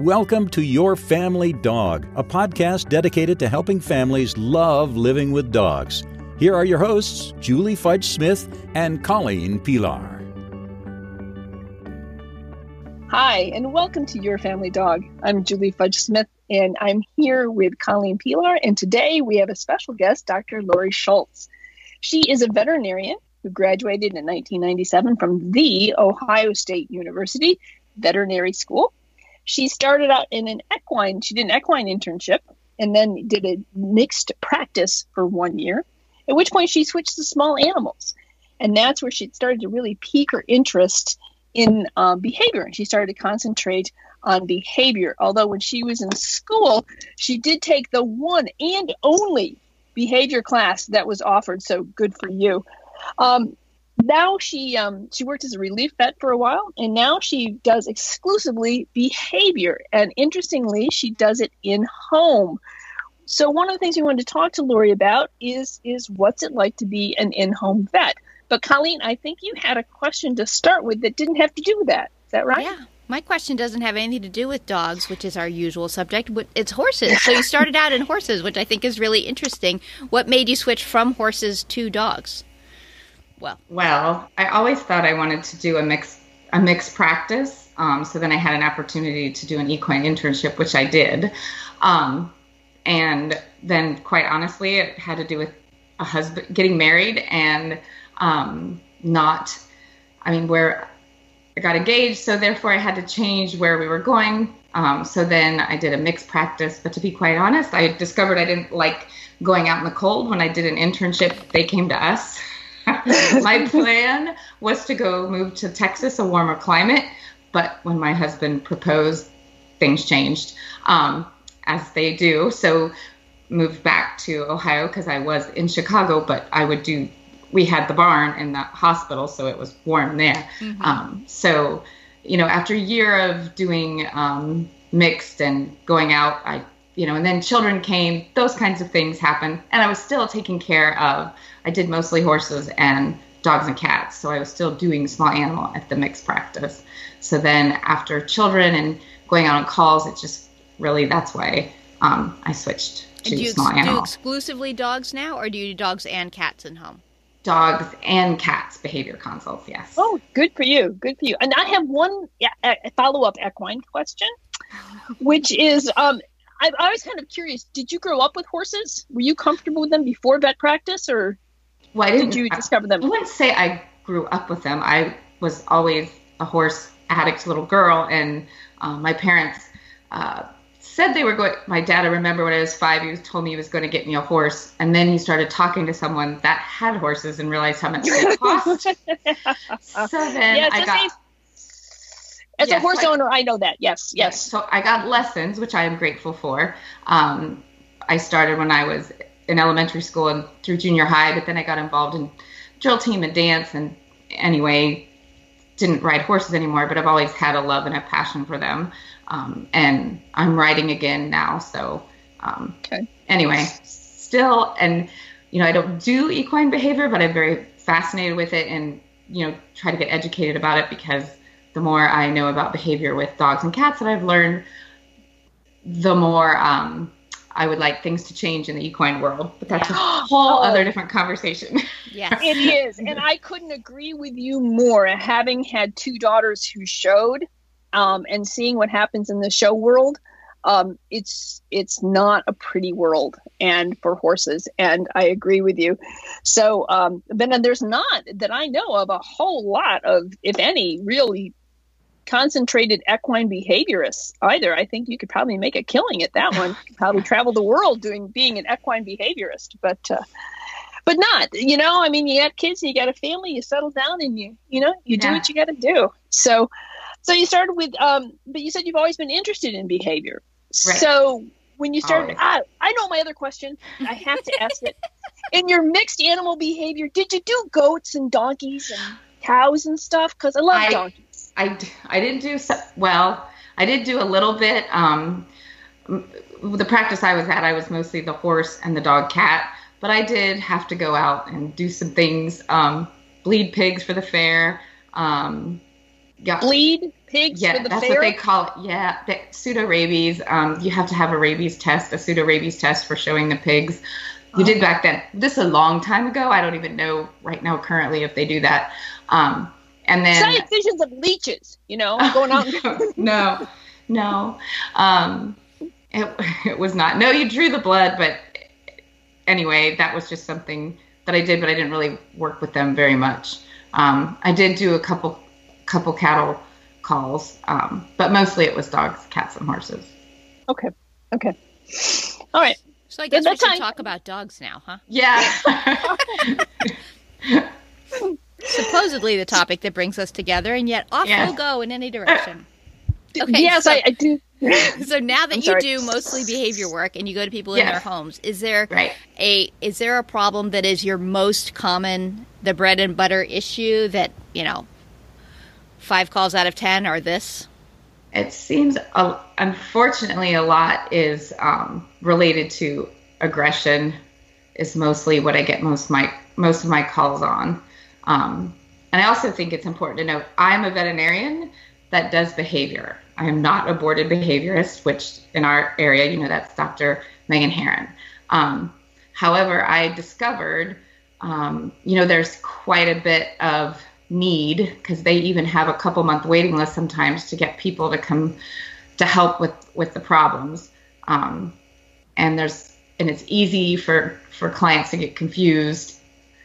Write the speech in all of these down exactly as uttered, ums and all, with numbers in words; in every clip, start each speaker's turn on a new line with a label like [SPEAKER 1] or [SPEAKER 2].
[SPEAKER 1] Welcome to Your Family Dog, a podcast dedicated to helping families love living with dogs. Here are your hosts, Julie Fudge Smith and Colleen Pilar.
[SPEAKER 2] Hi, and welcome to Your Family Dog. I'm Julie Fudge Smith, and I'm here with Colleen Pilar, and today we have a special guest, Doctor Lori Schultz. She is a veterinarian who graduated in nineteen ninety-seven from the Ohio State University Veterinary School. She started out in an equine, she did an equine internship, and then did a mixed practice for one year, at which point she switched to small animals. And that's where she started to really pique her interest in um, behavior. And she started to concentrate on behavior. Although when she was in school, she did take the one and only behavior class that was offered. So good for you. Um, now she um, she worked as a relief vet for a while, and now she does exclusively behavior. And interestingly, she does it in home. So one of the things we wanted to talk to Lori about is is what's it like to be an in-home vet. But Colleen, I think you had a question to start with that didn't have to do with that. Is that right?
[SPEAKER 3] Yeah. My question doesn't have anything to do with dogs, which is our usual subject, but it's horses. So you started out in horses, which I think is really interesting. What made you switch from horses to dogs? Well,
[SPEAKER 4] well, I always thought I wanted to do a mix, a mixed practice. Um, so then I had an opportunity to do an equine internship, which I did. Um, and then quite honestly, it had to do with a husband getting married and um, not, I mean, where I got engaged. So therefore I had to change where we were going. Um, so then I did a mixed practice. But to be quite honest, I discovered I didn't like going out in the cold. When I did an internship, they came to us. My plan was to go move to Texas, a warmer climate. But when my husband proposed, things changed, um, as they do. So moved back to Ohio because I was in Chicago, but I would do, we had the barn in the hospital, so it was warm there. Mm-hmm. Um, so, you know, after a year of doing um, mixed and going out, I, you know, and then children came, those kinds of things happened. And I was still taking care of, I did mostly horses and dogs and cats. So I was still doing small animal at the mixed practice. So then after children and going out on calls, it just really, that's why um, I switched to
[SPEAKER 3] do you
[SPEAKER 4] small
[SPEAKER 3] ex-
[SPEAKER 4] animal.
[SPEAKER 3] Do you exclusively dogs now, or do you do dogs and cats in home?
[SPEAKER 4] Dogs and cats behavior consults, yes.
[SPEAKER 2] Oh, good for you. Good for you. And I have one yeah, follow-up equine question, which is, um, I, I was kind of curious, did you grow up with horses? Were you comfortable with them before vet practice, or
[SPEAKER 4] well, I
[SPEAKER 2] did you discover them?
[SPEAKER 4] I wouldn't say I grew up with them. I was always a horse addict little girl, and um, my parents uh, said they were going, my dad, I remember when I was five, he was told me he was going to get me a horse. And then he started talking to someone that had horses and realized how much they cost. So then
[SPEAKER 2] yeah,
[SPEAKER 4] I got,
[SPEAKER 2] as
[SPEAKER 4] yes,
[SPEAKER 2] a horse
[SPEAKER 4] I,
[SPEAKER 2] owner, I know that. Yes, yes.
[SPEAKER 4] So I got lessons, which I am grateful for. Um, I started when I was in elementary school and through junior high, but then I got involved in drill team and dance. And anyway, didn't ride horses anymore, but I've always had a love and a passion for them. Um, and I'm riding again now. So, um,
[SPEAKER 2] okay.
[SPEAKER 4] Anyway, still, and, you know, I don't do equine behavior, but I'm very fascinated with it and, you know, try to get educated about it, because the more I know about behavior with dogs and cats that I've learned, the more, um, I would like things to change in the equine world, but that's a whole oh. other different conversation.
[SPEAKER 3] Yeah,
[SPEAKER 2] it is. And I couldn't agree with you more. Having had two daughters who showed, Um, and seeing what happens in the show world, um, it's it's not a pretty world, and for horses. And I agree with you. So, um, but then there's not that I know of a whole lot of, if any, really concentrated equine behaviorists either. I think you could probably make a killing at that one. You could probably travel the world doing being an equine behaviorist, but uh, but not. You know, I mean, you got kids, you got a family, you settle down, and you you know you do
[SPEAKER 4] yeah.
[SPEAKER 2] what you got to do. So. So you started with, um, but you said you've always been interested in behavior.
[SPEAKER 4] Right.
[SPEAKER 2] So when you started,
[SPEAKER 4] Always.
[SPEAKER 2] ah, I know my other question. I have to ask it. In your mixed animal behavior, did you do goats and donkeys and cows and stuff? Because I love
[SPEAKER 4] I,
[SPEAKER 2] donkeys.
[SPEAKER 4] I, I didn't do, so, well, I did do a little bit. Um, the practice I was at, I was mostly the horse and the dog cat, but I did have to go out and do some things, um, bleed pigs for the fair, um, yeah.
[SPEAKER 2] bleed pigs
[SPEAKER 4] yeah,
[SPEAKER 2] for the
[SPEAKER 4] that's
[SPEAKER 2] fair?
[SPEAKER 4] what they call it. Yeah, the pseudo rabies. Um, you have to have a rabies test, a pseudo rabies test for showing the pigs. You oh. did back then. This is a long time ago. I don't even know right now currently if they do that. Um, and then
[SPEAKER 2] I had visions of leeches, you know, going out.
[SPEAKER 4] no, no, um, it, it was not. No, you drew the blood, but anyway, that was just something that I did, but I didn't really work with them very much. Um, I did do a couple, couple cattle calls, um, but mostly it was dogs, cats, and horses.
[SPEAKER 2] Okay. Okay. All right.
[SPEAKER 3] So I guess
[SPEAKER 2] Then
[SPEAKER 3] we should
[SPEAKER 2] time.
[SPEAKER 3] talk about dogs now, huh?
[SPEAKER 4] Yeah.
[SPEAKER 3] Supposedly the topic that brings us together, and yet off
[SPEAKER 4] Yes.
[SPEAKER 3] we'll go in any direction. Okay,
[SPEAKER 2] yes,
[SPEAKER 3] so,
[SPEAKER 2] I, I do.
[SPEAKER 3] so now that
[SPEAKER 2] I'm
[SPEAKER 3] you
[SPEAKER 2] sorry.
[SPEAKER 3] do mostly behavior work and you go to people in
[SPEAKER 4] Yes.
[SPEAKER 3] their homes, is there
[SPEAKER 4] Right.
[SPEAKER 3] a is there a problem that is your most common, the bread and butter issue that, you know, five calls out of ten are this?
[SPEAKER 4] It seems, uh, unfortunately, a lot is um, related to aggression. Is mostly what I get most my most of my calls on. Um, and I also think it's important to note I'm a veterinarian that does behavior. I am not a boarded behaviorist, which in our area, you know, that's Doctor Megan Herron. Um, however, I discovered, um, you know, there's quite a bit of need because they even have a couple month waiting list sometimes to get people to come to help with, with the problems. Um, and there's, and it's easy for, for clients to get confused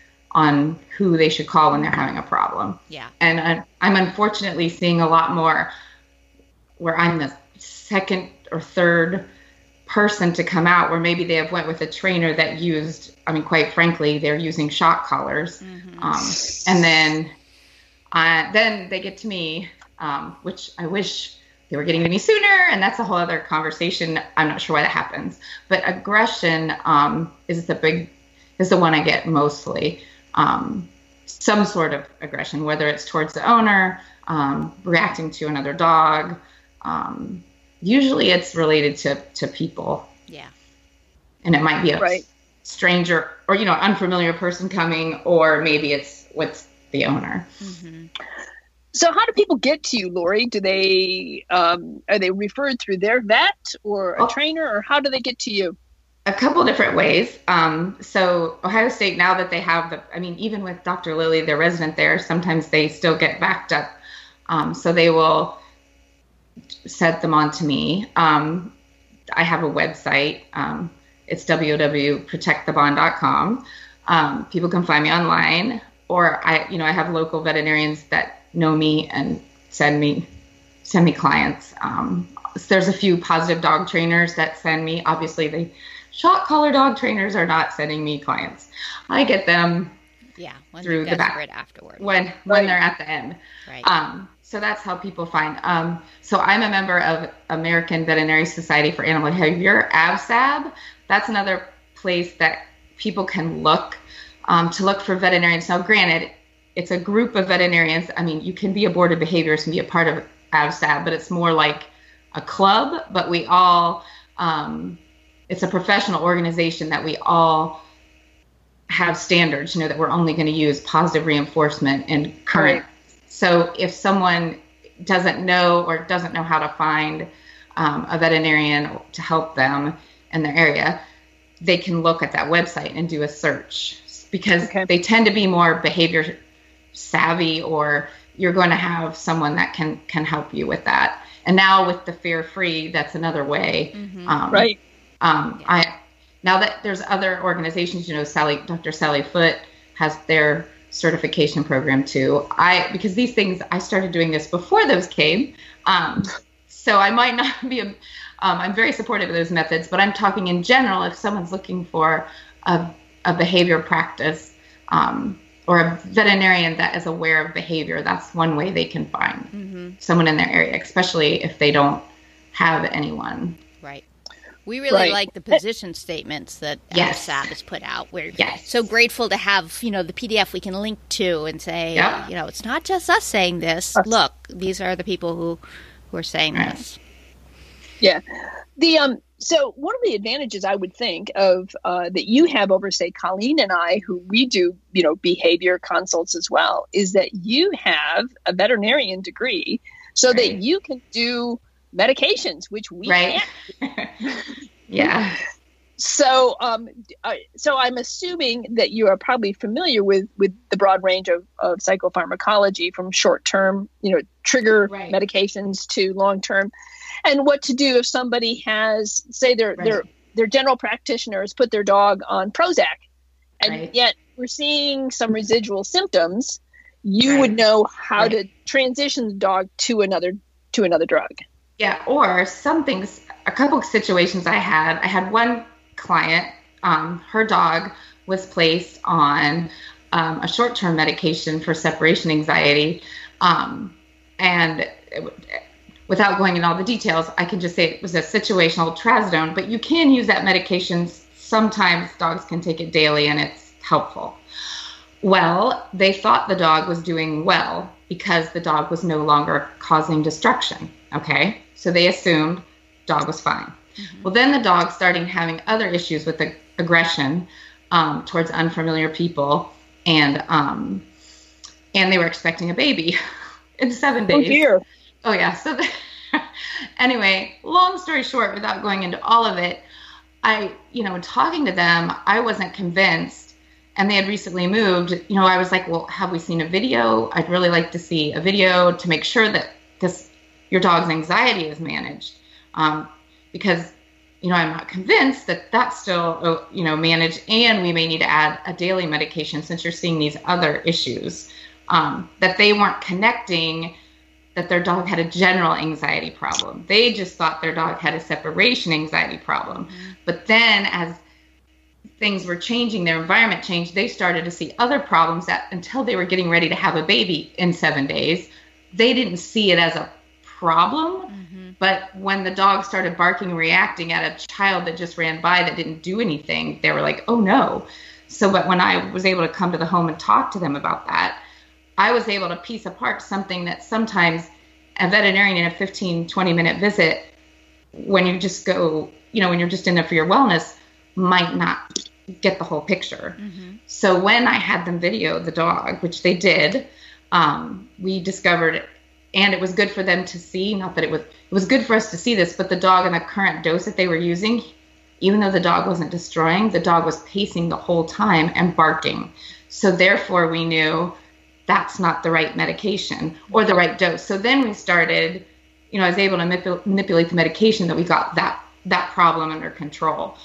[SPEAKER 4] on who they should call when they're having a problem.
[SPEAKER 3] Yeah.
[SPEAKER 4] And I, I'm unfortunately seeing a lot more where I'm the second or third person to come out where maybe they have went with a trainer that used, I mean, quite frankly, they're using shock collars. Mm-hmm. Um, and then, uh, then they get to me, um, which I wish they were getting to me sooner. And that's a whole other conversation. I'm not sure why that happens, but aggression, um, is the big, is the one I get mostly. Um, some sort of aggression, whether it's towards the owner, um, reacting to another dog. Um, usually it's related to, to people.
[SPEAKER 3] Yeah.
[SPEAKER 4] And it might be a
[SPEAKER 2] right.
[SPEAKER 4] stranger or, you know, unfamiliar person coming, or maybe it's with the owner.
[SPEAKER 3] Mm-hmm.
[SPEAKER 2] So how do people get to you, Lori? Do they, um, are they referred through their vet or a
[SPEAKER 4] oh.
[SPEAKER 2] trainer, or how do they get to you?
[SPEAKER 4] A couple different ways. Um, so Ohio State, now that they have the, I mean, even with Doctor Lilly, their resident there, sometimes they still get backed up. Um, so they will set them on to me. Um, I have a website. Um, it's w w w dot protect the bond dot com. Um, people can find me online, or I, you know, I have local veterinarians that know me and send me, send me clients. Um, so there's a few positive dog trainers that send me, obviously they, shock collar dog trainers are not sending me clients. I get them
[SPEAKER 3] yeah, when
[SPEAKER 4] through
[SPEAKER 3] they're
[SPEAKER 4] the back
[SPEAKER 3] desperate afterward.
[SPEAKER 4] when
[SPEAKER 2] right.
[SPEAKER 4] when they're at the end.
[SPEAKER 3] Right.
[SPEAKER 4] Um, so that's how people find. Um, so I'm a member of American Veterinary Society for Animal Behavior, A V S A B. That's another place that people can look um, to look for veterinarians. Now, granted, it's a group of veterinarians. I mean, you can be a boarded behaviorist and be a part of A V S A B, but it's more like a club. But we all um, it's a professional organization that we all have standards, you know, that we're only going to use positive reinforcement and current. Right. So if someone doesn't know or doesn't know how to find um, a veterinarian to help them in their area, they can look at that website and do a search, because okay. they tend to be more behavior savvy, or you're going to have someone that can, can help you with that. And now with the Fear Free, that's another way.
[SPEAKER 2] Mm-hmm.
[SPEAKER 4] Um,
[SPEAKER 2] right.
[SPEAKER 4] Um, I, now that there's other organizations, you know, Sally, Doctor Sally Foote has their certification program too. I, because these things, I started doing this before those came. Um, so I might not be, a, um, I'm very supportive of those methods, but I'm talking in general, if someone's looking for a, a behavior practice, um, or a veterinarian that is aware of behavior, that's one way they can find mm-hmm. someone in their area, especially if they don't have anyone.
[SPEAKER 3] Right. We really right. like the position statements that
[SPEAKER 4] yes.
[SPEAKER 3] A V S A B has put out. We're
[SPEAKER 4] yes.
[SPEAKER 3] so grateful to have, you know, the P D F we can link to and say,
[SPEAKER 4] yeah.
[SPEAKER 3] you know, it's not just us saying this. Us. Look, these are the people who, who are saying
[SPEAKER 4] right.
[SPEAKER 3] this.
[SPEAKER 2] Yeah. The um so one of the advantages I would think of uh, that you have over, say, Colleen and I, who we do, you know, behavior consults as well, is that you have a veterinarian degree so right. that you can do medications, which we
[SPEAKER 4] right.
[SPEAKER 2] can't.
[SPEAKER 4] yeah.
[SPEAKER 2] So, um, uh, so I'm assuming that you are probably familiar with, with the broad range of, of psychopharmacology, from short-term, you know, trigger right. medications to long-term, and what to do if somebody has, say, their right. their their general practitioners put their dog on Prozac, and right. yet we're seeing some residual symptoms. You right. would know how right. to transition the dog to another to another drug.
[SPEAKER 4] Yeah, or some things. A couple of situations I had. I had one client, um, her dog was placed on um, a short-term medication for separation anxiety. Um, and it, without going into all the details, I can just say it was a situational trazodone, but you can use that medication. Sometimes dogs can take it daily and it's helpful. Well, they thought the dog was doing well because the dog was no longer causing destruction. Okay. So they assumed dog was fine. Mm-hmm. Well, then the dog started having other issues with the aggression um, towards unfamiliar people, and um, and they were expecting a baby in seven days.
[SPEAKER 2] Oh dear.
[SPEAKER 4] Oh yeah. So the, anyway, long story short, without going into all of it, I, you know, talking to them, I wasn't convinced, and they had recently moved. You know, I was like, well, have we seen a video? I'd really like to see a video to make sure that this your dog's anxiety is managed. Um, because, you know, I'm not convinced that that's still, you know, managed, and we may need to add a daily medication since you're seeing these other issues, um, that they weren't connecting that their dog had a general anxiety problem. They just thought their dog had a separation anxiety problem. Mm-hmm. But then as things were changing, their environment changed, they started to see other problems that until they were getting ready to have a baby in seven days, they didn't see it as a problem. Mm-hmm. But when the dog started barking and reacting at a child that just ran by that didn't do anything, they were like, oh no. So, but when I was able to come to the home and talk to them about that, I was able to piece apart something that sometimes a veterinarian in a fifteen, twenty minute visit, when you just go, you know, when you're just in there for your wellness, might not get the whole picture. Mm-hmm. So when I had them video the dog, which they did, um, we discovered, and it was good for them to see, not that it was, it was good for us to see this, but the dog in the current dose that they were using, even though the dog wasn't destroying, the dog was pacing the whole time and barking. So therefore we knew that's not the right medication or the right dose. So then we started, you know, I was able to manip- manipulate the medication that we got that, that problem under control.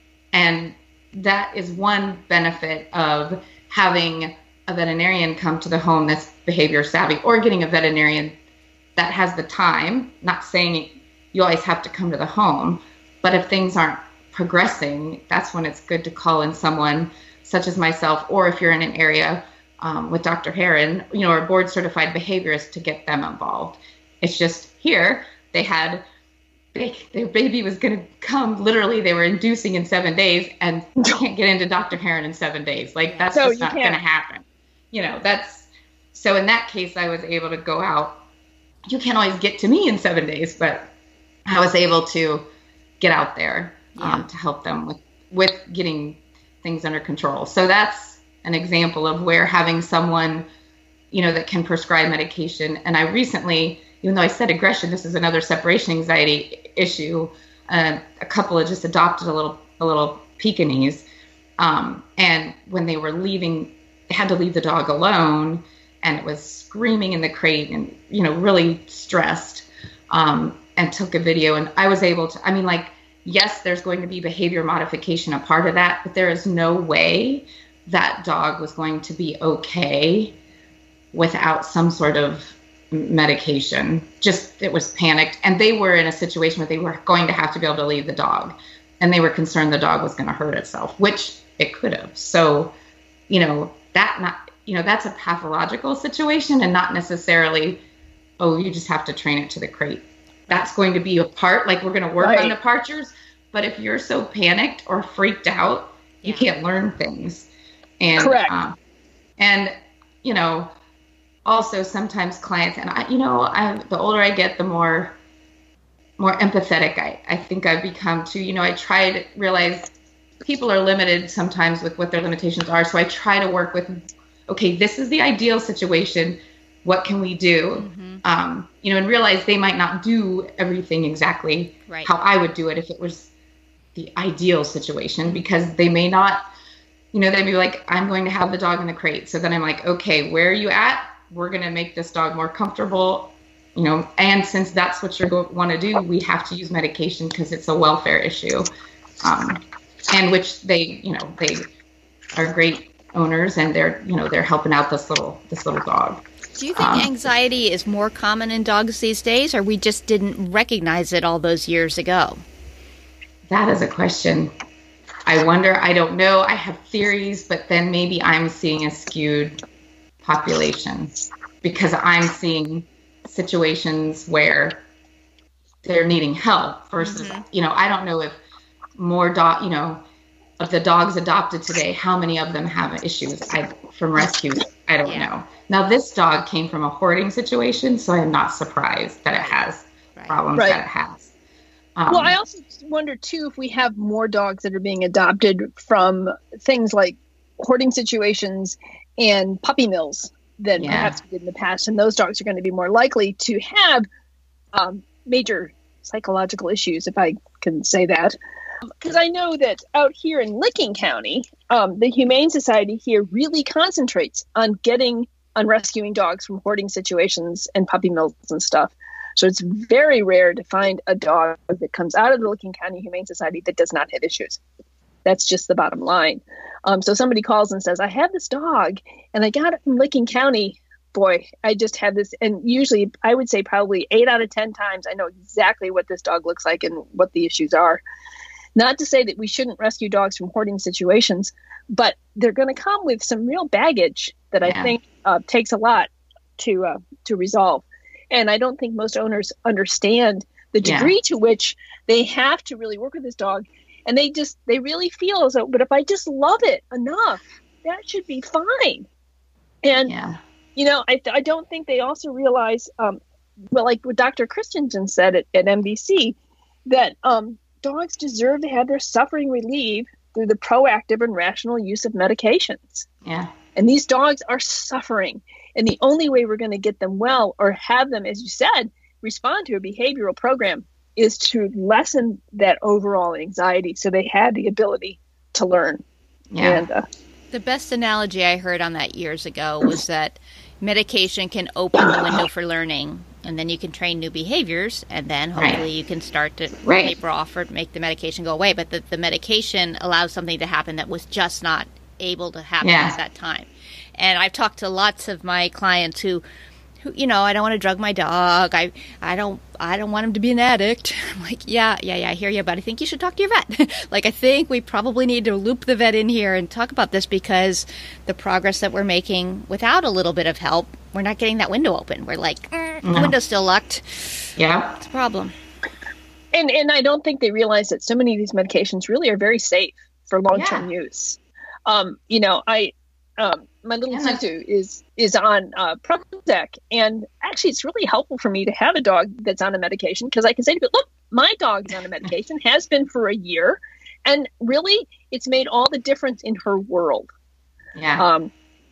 [SPEAKER 4] And that is one benefit of having a veterinarian come to the home that's behavior savvy, or getting a veterinarian that has the time, not saying you always have to come to the home, but if things aren't progressing, that's when it's good to call in someone such as myself, or if you're in an area um, with Doctor Heron, you know, or a board certified behaviorist, to get them involved. It's just here they had, they, their baby was going to come, literally they were inducing in seven days, and you can't get into Doctor Heron in seven days. Like that's so just not going to happen. You know, that's, so in that case, I was able to go out. You can't always get to me in seven days, but I was able to get out there um, yeah. to help them with, with getting things under control. So that's an example of where having someone, you know, that can prescribe medication. And I recently, even though I said aggression, this is another separation anxiety issue. Uh, a couple had just adopted a little, a little Pekingese. Um, and when they were leaving, they had to leave the dog alone, and it was screaming in the crate and, you know, really stressed, um, and took a video. And I was able to, I mean, like, yes, there's going to be behavior modification a part of that, but there is no way that dog was going to be okay without some sort of medication. Just, it was panicked. And they were in a situation where they were going to have to be able to leave the dog. And they were concerned the dog was going to hurt itself, which it could have. So, you know, that not, you know, that's a pathological situation, and not necessarily, oh, you just have to train it to the crate. That's going to be a part, like we're going to work right. on departures. But if you're so panicked or freaked out, yeah. you can't learn things. And,
[SPEAKER 2] Correct.
[SPEAKER 4] Um, and, you know, also sometimes clients, and I, you know, I, the older I get, the more more empathetic. I, I think I've become too, you know, I try to realize people are limited sometimes with what their limitations are. So I try to work with, okay, this is the ideal situation. What can we do? Mm-hmm. Um, you know, and realize they might not do everything exactly right. how I would do it if it was the ideal situation, because they may not, you know, they'd be like, I'm going to have the dog in the crate. So then I'm like, okay, where are you at? We're going to make this dog more comfortable, you know, and since that's what you want to do, we have to use medication because it's a welfare issue. Um, and which they, you know, they are great owners and they're, you know, they're helping out this little, this little dog.
[SPEAKER 3] Do you think um, anxiety is more common in dogs these days, or we just didn't recognize it all those years ago?
[SPEAKER 4] That is a question. I wonder, I don't know. I have theories, but then maybe I'm seeing a skewed population because I'm seeing situations where they're needing help versus, mm-hmm. you know, I don't know if more dog, you know, of the dogs adopted today, how many of them have issues I, from rescues? I don't yeah. know. Now, this dog came from a hoarding situation, so I'm not surprised that it has right. problems right. that it has. Um,
[SPEAKER 2] well, I also wonder, too, if we have more dogs that are being adopted from things like hoarding situations and puppy mills than yeah. perhaps we did in the past. And those dogs are going to be more likely to have um, major psychological issues, if I can say that. Because I know that out here in Licking County, um, the Humane Society here really concentrates on getting, on rescuing dogs from hoarding situations and puppy mills and stuff. So it's very rare to find a dog that comes out of the Licking County Humane Society that does not have issues. That's just the bottom line. Um, so somebody calls and says, I have this dog and I got it from Licking County. Boy, I just had this. And usually I would say probably eight out of ten times I know exactly what this dog looks like and what the issues are. Not to say that we shouldn't rescue dogs from hoarding situations, but they're going to come with some real baggage that yeah. I think uh, takes a lot to uh, to resolve. And I don't think most owners understand the degree yeah. to which they have to really work with this dog. And they just, they really feel as though, but if I just love it enough, that should be fine. And, yeah. you know, I I don't think they also realize, um, well, like what Doctor Christensen said at, at N B C, that um, dogs deserve to have their suffering relieved through the proactive and rational use of medications.
[SPEAKER 4] Yeah.
[SPEAKER 2] And these dogs are suffering. And the only way we're going to get them well or have them, as you said, respond to a behavioral program is to lessen that overall anxiety so they have the ability to learn.
[SPEAKER 4] Yeah.
[SPEAKER 2] And, uh,
[SPEAKER 3] the best analogy I heard on that years ago was that medication can open the window for learning, and then you can train new behaviors, and then hopefully right. you can start to
[SPEAKER 4] right.
[SPEAKER 3] taper off or make the medication go away. But the, the medication allows something to happen that was just not able to happen yeah. at that time. And I've talked to lots of my clients who, who, you know, I don't want to drug my dog. I, I don't, I don't want him to be an addict. I'm like, yeah, yeah, yeah, I hear you, but I think you should talk to your vet. Like, I think we probably need to loop the vet in here and talk about this because the progress that we're making without a little bit of help, we're not getting that window open. We're like, mm,
[SPEAKER 4] no.
[SPEAKER 3] the window's still locked.
[SPEAKER 4] Yeah,
[SPEAKER 3] it's a problem.
[SPEAKER 2] And and I don't think they realize that so many of these medications really are very safe for long-term yeah. use. Um, you know, I. Um, my little
[SPEAKER 4] yeah.
[SPEAKER 2] Tutu is is on uh, Prozac, and actually it's really helpful for me to have a dog that's on a medication because I can say to people, look, my dog is on a medication, has been for a year, and really it's made all the difference in her world.
[SPEAKER 4] Yeah.
[SPEAKER 2] Um,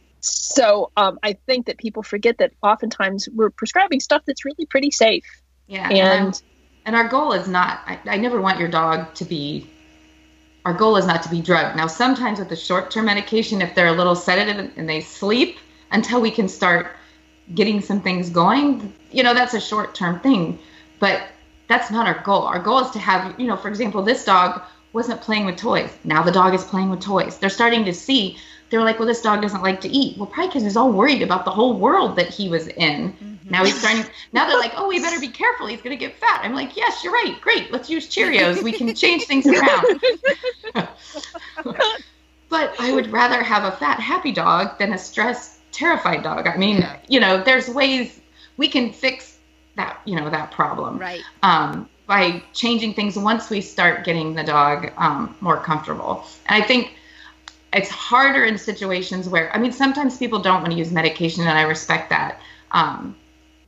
[SPEAKER 2] so um, I think that people forget that oftentimes we're prescribing stuff that's really pretty safe.
[SPEAKER 4] Yeah.
[SPEAKER 2] And
[SPEAKER 4] and, and our goal is not, I, I never want your dog to be Our goal is not to be drugged. Now, sometimes with the short-term medication, if they're a little sedative and they sleep until we can start getting some things going, you know, that's a short-term thing. But that's not our goal. Our goal is to have, you know, for example, this dog wasn't playing with toys. Now the dog is playing with toys. They're starting to see, they're like, well, this dog doesn't like to eat. Well, probably because he's all worried about the whole world that he was in. Mm-hmm. Now he's starting, now they're like, oh, we better be careful. He's going to get fat. I'm like, yes, you're right. Great. Let's use Cheerios. We can change things around. But I would rather have a fat, happy dog than a stressed, terrified dog. I mean, yeah. you know, there's ways we can fix that, you know, that problem.
[SPEAKER 3] Right.
[SPEAKER 4] Um, by changing things once we start getting the dog um, more comfortable. And I think it's harder in situations where, I mean, sometimes people don't want to use medication, and I respect that. Um,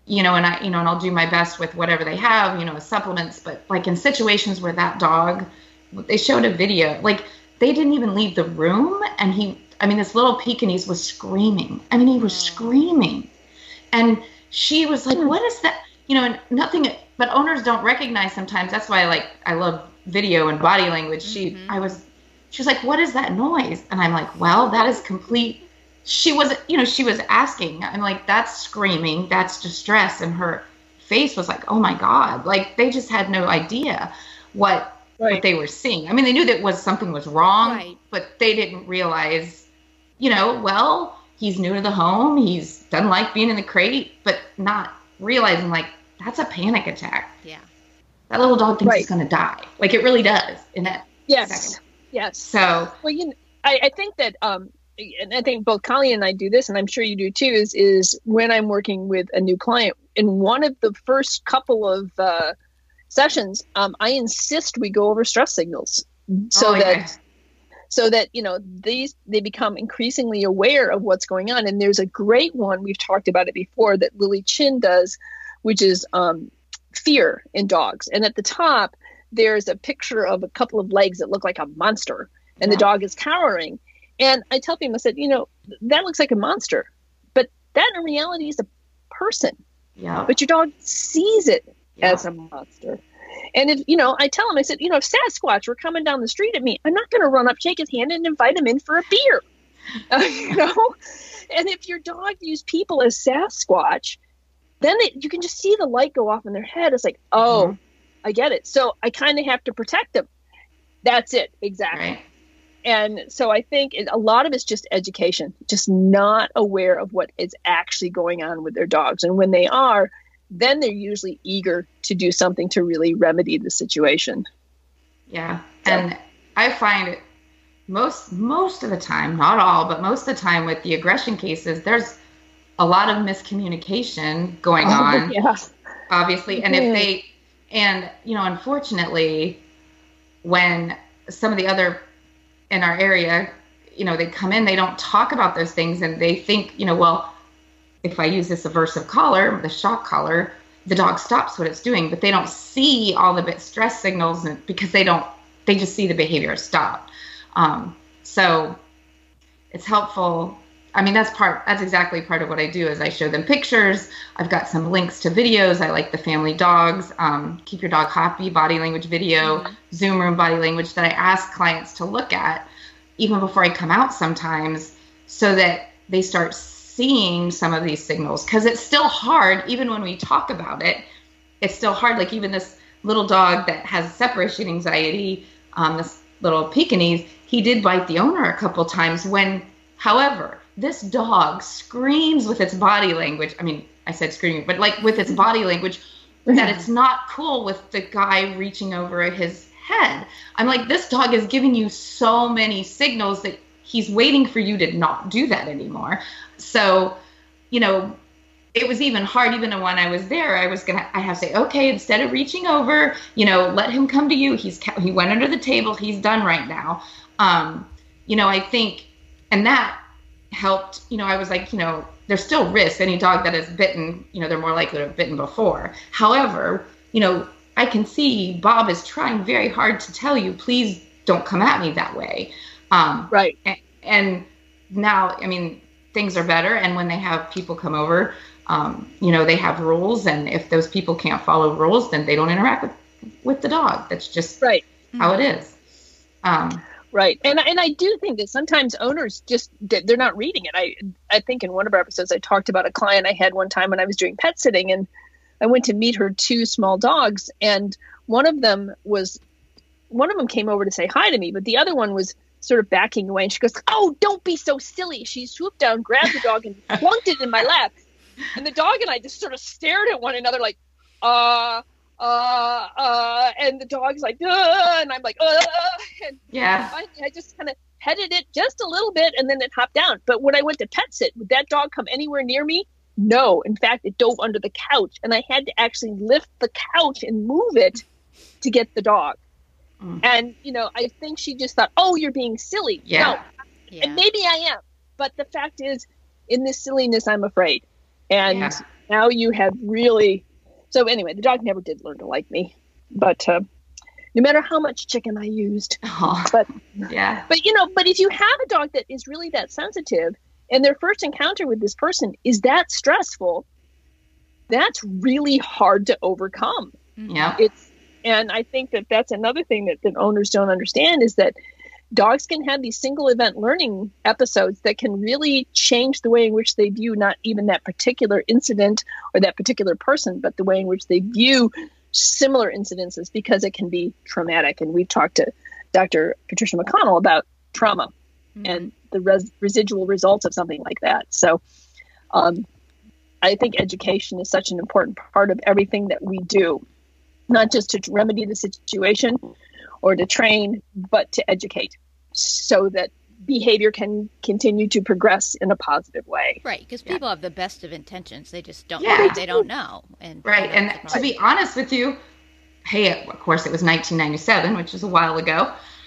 [SPEAKER 4] you know, and I, you know, and I'll do my best with whatever they have, you know, with supplements. But like in situations where that dog, they showed a video, like they didn't even leave the room. And he, I mean, this little Pekingese was screaming. I mean, he was screaming. And she was like, what is that? You know, and nothing, but owners don't recognize sometimes. That's why I like, I love video and body language. She, mm-hmm. I was, she was like, what is that noise? And I'm like, well, that is complete. She was, you know, she was asking. I'm like, that's screaming. That's distress. And her face was like, oh my God. Like they just had no idea what, right. what they were seeing. I mean, they knew that was something was wrong, right. but they didn't realize, you know, well, he's new to the home. He's doesn't like being in the crate, but not realizing like that's a panic attack.
[SPEAKER 3] Yeah.
[SPEAKER 4] That little dog thinks right. he's going to die. Like it really does in that
[SPEAKER 2] yes.
[SPEAKER 4] second.
[SPEAKER 2] Yes.
[SPEAKER 4] So,
[SPEAKER 2] well, you know, I, I think that, um, and I think both Colleen and I do this, and I'm sure you do too, is, is when I'm working with a new client, in one of the first couple of uh, sessions, um, I insist we go over stress signals so
[SPEAKER 4] oh,
[SPEAKER 2] that,
[SPEAKER 4] yeah.
[SPEAKER 2] so that, you know, these, they become increasingly aware of what's going on. And there's a great one, we've talked about it before, that Lily Chin does, which is um, fear in dogs. And at the top, there's a picture of a couple of legs that look like a monster, and yeah. the dog is cowering. And I tell people, I said, you know, that looks like a monster, but that in reality is a person.
[SPEAKER 4] Yeah.
[SPEAKER 2] But your dog sees it
[SPEAKER 4] yeah.
[SPEAKER 2] as a monster. And if, you know, I tell him, I said, you know, if Sasquatch were coming down the street at me, I'm not going to run up, shake his hand, and invite him in for a beer. Uh, you know? And if your dog views people as Sasquatch, then it, you can just see the light go off in their head. It's like, oh, mm-hmm. I get it. So I kind of have to protect them. That's it. Exactly.
[SPEAKER 4] Right.
[SPEAKER 2] And so I think it, a lot of it's just education, just not aware of what is actually going on with their dogs. And when they are, then they're usually eager to do something to really remedy the situation.
[SPEAKER 4] Yeah. So. And I find it most, most of the time, not all, but most of the time with the aggression cases, there's a lot of miscommunication going
[SPEAKER 2] oh,
[SPEAKER 4] on,
[SPEAKER 2] yeah.
[SPEAKER 4] obviously. And if they, and, you know, unfortunately, when some of the other in our area, you know, they come in, they don't talk about those things, and they think, you know, well, if I use this aversive collar, the shock collar, the dog stops what it's doing, but they don't see all the bit stress signals, and because they don't, they just see the behavior stop. Um, so it's helpful. I mean, that's part, that's exactly part of what I do is I show them pictures. I've got some links to videos. I like the Family Dogs, um, Keep Your Dog Happy body language video, mm-hmm. Zoom room body language that I ask clients to look at even before I come out sometimes, so that they start seeing some of these signals. Because it's still hard, even when we talk about it, it's still hard. Like even this little dog that has separation anxiety, um, this little Pekingese, he did bite the owner a couple times when, however, this dog screams with its body language. I mean, I said screaming, but like with its body language, that it's not cool with the guy reaching over his head. I'm like, this dog is giving you so many signals that he's waiting for you to not do that anymore. So, you know, it was even hard, even when I was there, I was going to, I have to say, okay, instead of reaching over, you know, let him come to you. He's, he went under the table. He's done right now. Um, you know, I think, and that helped, you know, I was like, you know, there's still risk. Any dog that is bitten, you know, they're more likely to have bitten before. However, you know, I can see Bob is trying very hard to tell you, please don't come at me that way. Um,
[SPEAKER 2] right.
[SPEAKER 4] And, and now, I mean, things are better. And when they have people come over, um, you know, they have rules. And if those people can't follow rules, then they don't interact with, with the dog. That's just
[SPEAKER 2] right.
[SPEAKER 4] how mm-hmm. it is. Um,
[SPEAKER 2] Right. And, and I do think that sometimes owners just, they're not reading it. I I think in one of our episodes, I talked about a client I had one time when I was doing pet sitting, and I went to meet her two small dogs. And one of them was, one of them came over to say hi to me, but the other one was sort of backing away. And she goes, oh, don't be so silly. She swooped down, grabbed the dog, and plunked it in my lap. And the dog and I just sort of stared at one another like, uh, uh, uh, and the dog's like, uh, and I'm like, uh, and
[SPEAKER 4] yeah,
[SPEAKER 2] I, I just kind of petted it just a little bit, and then it hopped down. But when I went to pet sit, would that dog come anywhere near me? No. In fact, it dove under the couch, and I had to actually lift the couch and move it to get the dog. Mm. And, you know, I think she just thought, oh, you're being silly.
[SPEAKER 4] Yeah.
[SPEAKER 2] No. Yeah. And maybe I am. But the fact is, in this silliness, I'm afraid. And, yeah. now you have really, so anyway, the dog never did learn to like me, but uh, no matter how much chicken I used,
[SPEAKER 4] oh,
[SPEAKER 2] but
[SPEAKER 4] yeah,
[SPEAKER 2] but you know, but if you have a dog that is really that sensitive and their first encounter with this person is that stressful, that's really hard to overcome.
[SPEAKER 4] Yeah.
[SPEAKER 2] It's, and I think that that's another thing that, that owners don't understand is that dogs can have these single event learning episodes that can really change the way in which they view not even that particular incident or that particular person, but the way in which they view similar incidences, because it can be traumatic. And we've talked to Doctor Patricia McConnell about trauma mm-hmm. and the res- residual results of something like that. So um, I think education is such an important part of everything that we do, not just to remedy the situation or to train, but to educate so that behavior can continue to progress in a positive way.
[SPEAKER 3] Right, because people yeah. have the best of intentions. They just don't
[SPEAKER 4] yeah.
[SPEAKER 3] know. They don't know. And
[SPEAKER 4] right, and right. to be honest with you, hey, of course it was nineteen ninety-seven, which is a while ago,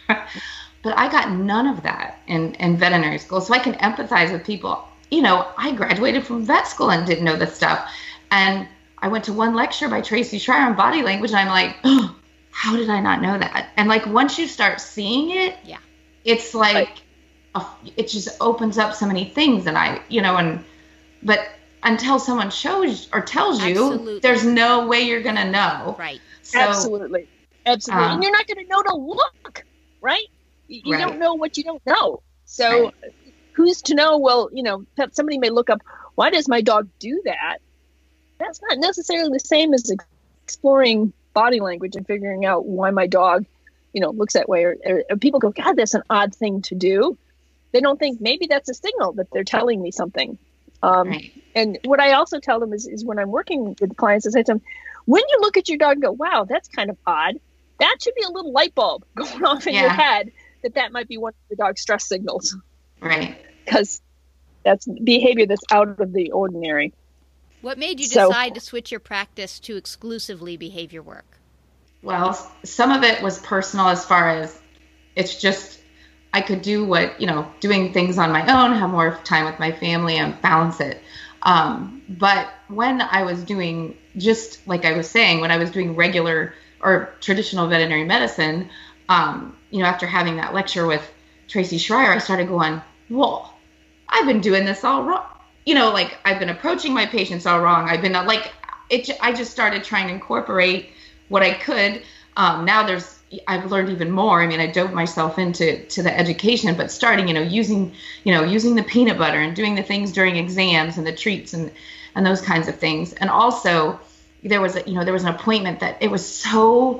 [SPEAKER 4] but I got none of that in, in veterinary school, so I can empathize with people. You know, I graduated from vet school and didn't know this stuff, and I went to one lecture by Tracy Schreier on body language, and I'm like, oh, how did I not know that? And like once you start seeing it,
[SPEAKER 3] yeah,
[SPEAKER 4] it's like a, it just opens up so many things. And I, you know, and but until someone shows or tells you,
[SPEAKER 3] Absolutely.
[SPEAKER 4] There's no way you're gonna know.
[SPEAKER 3] Right.
[SPEAKER 2] So, absolutely, absolutely, um, and you're not gonna know to look, right? You right. don't know what you don't know. So right. who's to know? Well, you know, somebody may look up, why does my dog do that? That's not necessarily the same as exploring body language and figuring out why my dog, you know, looks that way. Or, or, or people go, God, that's an odd thing to do. They don't think maybe that's a signal that they're telling me something. Um, right. And what I also tell them is, is when I'm working with clients, I say to them, when you look at your dog and go, wow, that's kind of odd, that should be a little light bulb going off in yeah. your head that that might be one of the dog's stress signals.
[SPEAKER 4] Right.
[SPEAKER 2] Because that's behavior that's out of the ordinary.
[SPEAKER 3] What made you
[SPEAKER 2] so,
[SPEAKER 3] decide to switch your practice to exclusively behavior work?
[SPEAKER 4] Well, some of it was personal as far as it's just I could do what, you know, doing things on my own, have more time with my family and balance it. Um, but when I was doing, just like I was saying, when I was doing regular or traditional veterinary medicine, um, you know, after having that lecture with Tracy Schreier, I started going, whoa, I've been doing this all wrong. You know, like I've been approaching my patients all wrong. I've been uh, like, it. I just started trying to incorporate what I could. Um, now there's, I've learned even more. I mean, I dove myself into to the education, but starting, you know, using, you know, using the peanut butter and doing the things during exams and the treats and, and those kinds of things. And also there was, a, you know, there was an appointment that it was so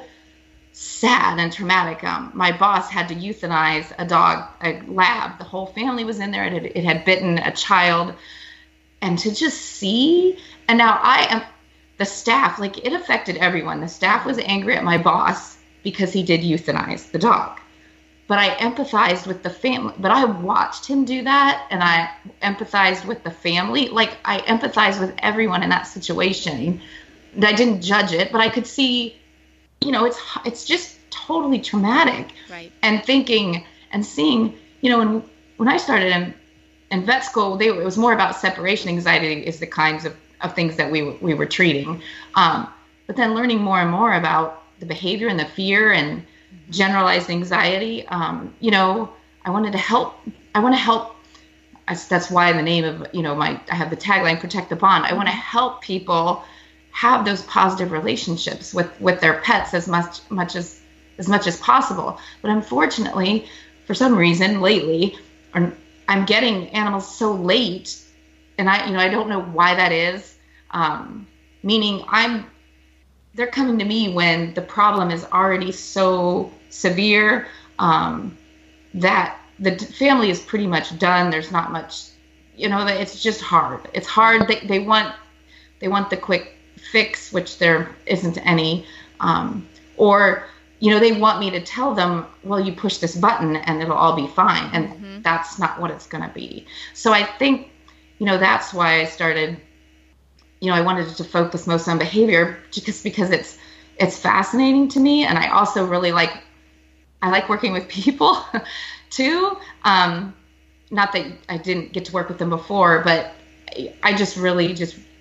[SPEAKER 4] sad and traumatic. Um, my boss had to euthanize a dog, a lab. The whole family was in there. It had, it had bitten a child. And to just see, and now I am, the staff, like it affected everyone. The staff was angry at my boss because he did euthanize the dog. But I empathized with the family, but I watched him do that and I empathized with the family. Like I empathized with everyone in that situation. And I didn't judge it, but I could see, you know, it's it's just totally traumatic.
[SPEAKER 3] Right.
[SPEAKER 4] And thinking and seeing, you know, when, when I started in in vet school, they, it was more about separation anxiety is the kinds of, of things that we we were treating. Um, but then learning more and more about the behavior and the fear and generalized anxiety, um, you know, I wanted to help. I want to help. That's why the name of, you know, my, I have the tagline, Protect the Bond. I want to help people have those positive relationships with, with their pets as much, much as, as much as possible. But unfortunately, for some reason lately, or I'm getting animals so late, and I, you know, I don't know why that is. Um, meaning, I'm, they're coming to me when the problem is already so severe um, that the family is pretty much done. There's not much, you know, it's just hard. It's hard. They, they want, they want the quick fix, which there isn't any, um, or. You know, they want me to tell them, well, you push this button and it'll all be fine. And mm-hmm. that's not what it's going to be. So I think, you know, that's why I started, you know, I wanted to focus most on behavior just because it's, it's fascinating to me. And I also really like, I like working with people too. Um, not that I didn't get to work with them before, but I just really just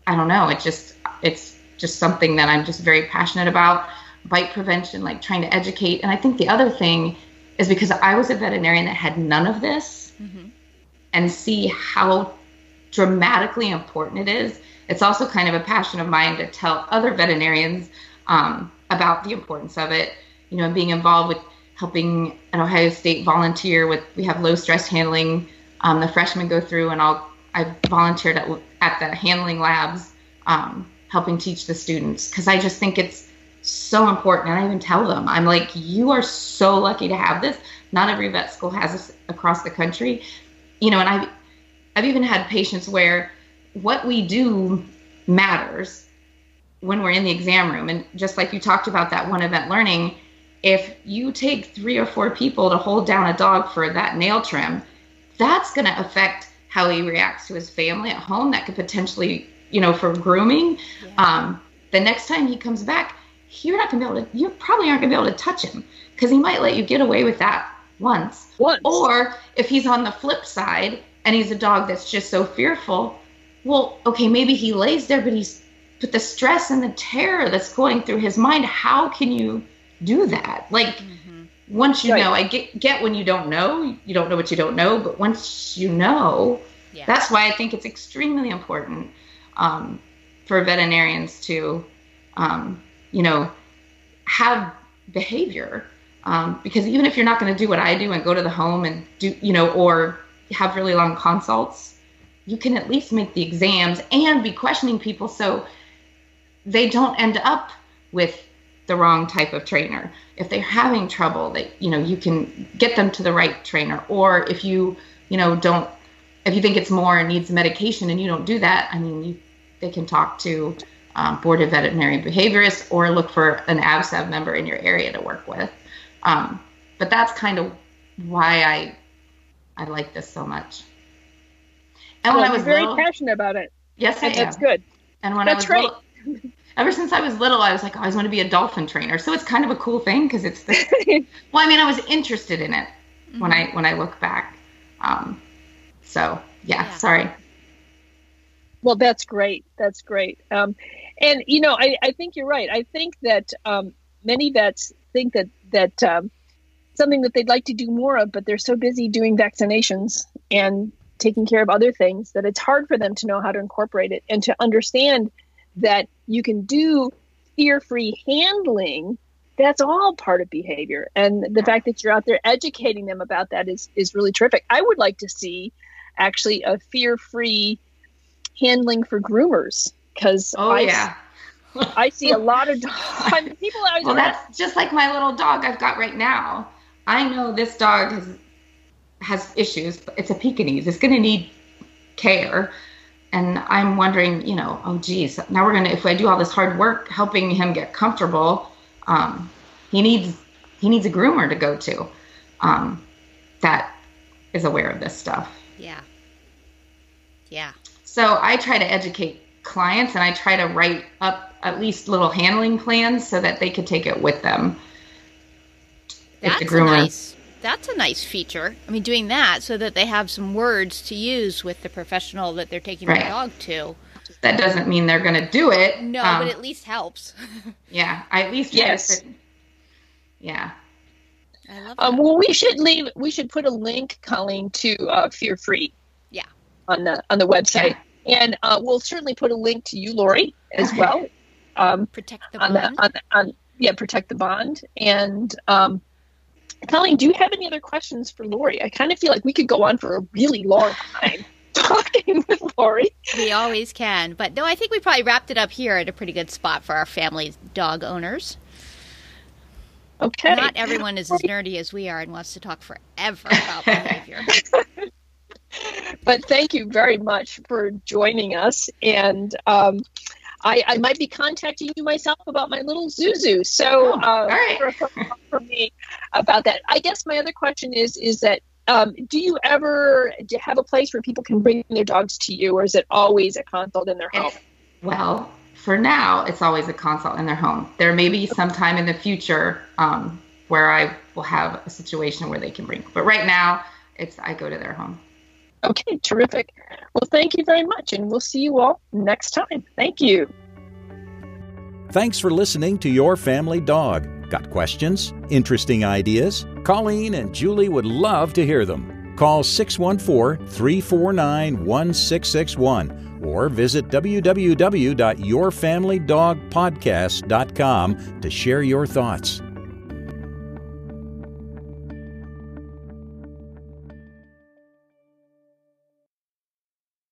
[SPEAKER 4] I don't know, it just, it's just something that I'm just very passionate about. Bite prevention, like trying to educate. And I think the other thing is because I was a veterinarian that had none of this, mm-hmm. and see how dramatically important it is. It's also kind of a passion of mine to tell other veterinarians um, about the importance of it. You know, being involved with helping an Ohio State volunteer with, we have low stress handling. Um, the freshmen go through, and I'll, I volunteered at, at the handling labs, um, helping teach the students, because I just think it's so important. And I even tell them, I'm like, you are so lucky to have this. Not every vet school has this across the country. You know, and I've, I've even had patients where what we do matters when we're in the exam room. And just like you talked about that one event learning, if you take three or four people to hold down a dog for that nail trim, that's going to affect how he reacts to his family at home. That could potentially, you know, for grooming. Yeah. Um, the next time he comes back, you're not going to be able to, you probably aren't going to be able to touch him, because he might let you get away with that once.
[SPEAKER 2] Once.
[SPEAKER 4] Or if he's on the flip side and he's a dog that's just so fearful, well, okay, maybe he lays there, but he's, but the stress and the terror that's going through his mind, how can you do that? Like, mm-hmm. once you right. know, I get, get when you don't know, you don't know what you don't know, but once you know, yeah. that's why I think it's extremely important um, for veterinarians to, um, you know, have behavior. Um, because even if you're not going to do what I do and go to the home and do, you know, or have really long consults, you can at least make the exams and be questioning people so they don't end up with the wrong type of trainer. If they're having trouble, that, you know, you can get them to the right trainer. Or if you, you know, don't, if you think it's more and needs medication and you don't do that, I mean, you, they can talk to um, Board of Veterinary Behaviorists or look for an A V S A V member in your area to work with. Um, but that's kind of why I I like this so much. And
[SPEAKER 2] well,
[SPEAKER 4] when I was
[SPEAKER 2] very
[SPEAKER 4] little,
[SPEAKER 2] passionate about it.
[SPEAKER 4] Yes, I
[SPEAKER 2] and
[SPEAKER 4] am.
[SPEAKER 2] That's good.
[SPEAKER 4] And when
[SPEAKER 2] that's
[SPEAKER 4] I was
[SPEAKER 2] right.
[SPEAKER 4] little, ever since I was little, I was like, oh, I always want to be a dolphin trainer. So it's kind of a cool thing because it's this. Well, I mean, I was interested in it mm-hmm. when I when I look back. Um, so yeah, yeah, sorry.
[SPEAKER 2] Well, that's great. That's great. Um, and you know, I, I think you're right. I think that um, many vets think that that um, something that they'd like to do more of, but they're so busy doing vaccinations and taking care of other things that it's hard for them to know how to incorporate it and to understand that you can do fear-free handling. That's all part of behavior. And the fact that you're out there educating them about that is, is really terrific. I would like to see actually a fear-free handling for groomers, because
[SPEAKER 4] oh
[SPEAKER 2] I,
[SPEAKER 4] yeah.
[SPEAKER 2] I see a lot of I mean, people always
[SPEAKER 4] well, that's just like my little dog I've got right now. I know this dog has has issues. It's a Pekingese. It's going to need care. And I'm wondering, you know, oh, geez, now we're going to, if I do all this hard work helping him get comfortable, um, he needs he needs a groomer to go to um, that is aware of this stuff.
[SPEAKER 3] Yeah. Yeah.
[SPEAKER 4] So I try to educate clients, and I try to write up at least little handling plans so that they could take it with them.
[SPEAKER 3] That's a nice, that's a nice feature. I mean, doing that so that they have some words to use with the professional that they're taking
[SPEAKER 4] right.
[SPEAKER 3] their dog to.
[SPEAKER 4] That doesn't mean they're going to do it.
[SPEAKER 3] No,
[SPEAKER 4] um,
[SPEAKER 3] but it at least helps.
[SPEAKER 4] Yeah, I at least
[SPEAKER 2] yes.
[SPEAKER 4] Yeah.
[SPEAKER 3] I love that.
[SPEAKER 2] Um, well, we should leave. We should put a link, Colleen, to uh, Fear Free.
[SPEAKER 3] Yeah.
[SPEAKER 2] On the on the website.
[SPEAKER 4] Yeah.
[SPEAKER 2] And uh, we'll certainly put a link to you, Lori, as well. Um,
[SPEAKER 3] protect the bond.
[SPEAKER 2] On the, on the, on, yeah, protect the bond. And um, Colleen, do you have any other questions for Lori? I kind of feel like we could go on for a really long time talking with Lori.
[SPEAKER 3] We always can. But no, I think we probably wrapped it up here at a pretty good spot for our family dog owners.
[SPEAKER 2] Okay.
[SPEAKER 3] Not everyone is as nerdy as we are and wants to talk forever about behavior.
[SPEAKER 2] But thank you very much for joining us. And um, I, I might be contacting you myself about my little Zuzu. So
[SPEAKER 4] oh,
[SPEAKER 2] uh,
[SPEAKER 4] right.
[SPEAKER 2] for, for, for me about that. I guess my other question is, is that um, do you ever do you have a place where people can bring their dogs to you, or is it always a consult in their home?
[SPEAKER 4] It's, well, for now, it's always a consult in their home. There may be some time in the future um, where I will have a situation where they can bring. But right now, it's I go to their home.
[SPEAKER 2] Okay, terrific. Well, thank you very much, and we'll see you all next time. Thank you.
[SPEAKER 1] Thanks for listening to Your Family Dog. Got questions? Interesting ideas? Colleen and Julie would love to hear them. Call six one four, three four nine, one six six one or visit w w w dot your family dog podcast dot com to share your thoughts.